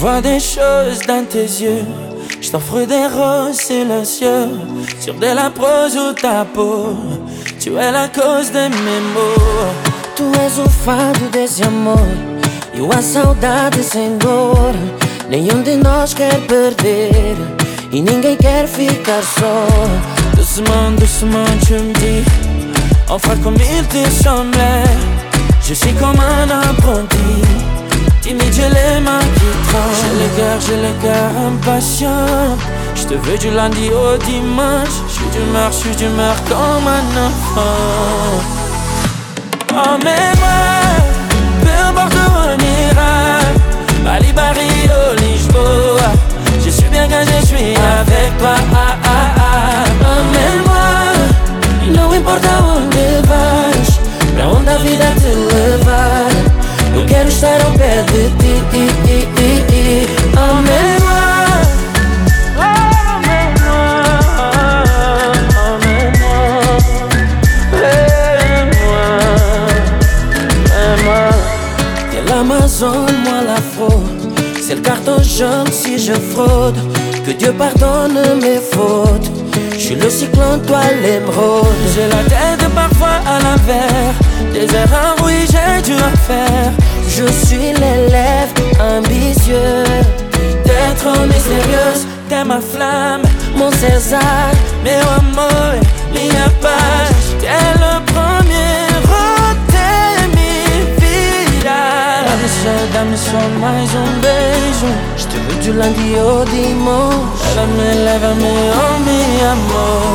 vois des choses dans tes yeux. Je t'offre des roses silencieux sur de la prose ou ta peau. Tu es la cause de mes maux. Tu és o fado desse amor e a saudade sem dor. Nenhum de nós quer perder e ninguém quer ficar só. Doucement, doucement tu me dis, on fera comme il te semblait. Je suis comme un apprenti, timide, j'ai les mains qui tremblent. J'ai le cœur impatient. Je te veux du lundi au dimanche. Je suis d'humeur comme un enfant. Emmène-moi, peu importe où on ira, Bali, Barrio, Lisboa. Je suis bien quand je suis avec toi. Emmène-moi, não importa onde vais, pra onde a vida te levar. Eu quero estar ao pé de ti. Emmène-moi. L'Amazone, moi la fraude. C'est le carton jaune si je fraude. Que Dieu pardonne mes fautes. Je suis le cyclone, toi l'émeraude. J'ai la tête parfois à l'envers. Des erreurs, oui, j'ai dû en faire. Je suis l'élève ambitieux. T'es trop mystérieuse, t'es ma flamme, mon César, meu amor, minha paz. T'es le premier, dá-me só mais beijo. Je te veux du lundi au dimanche. Lève-me, oh mi amor.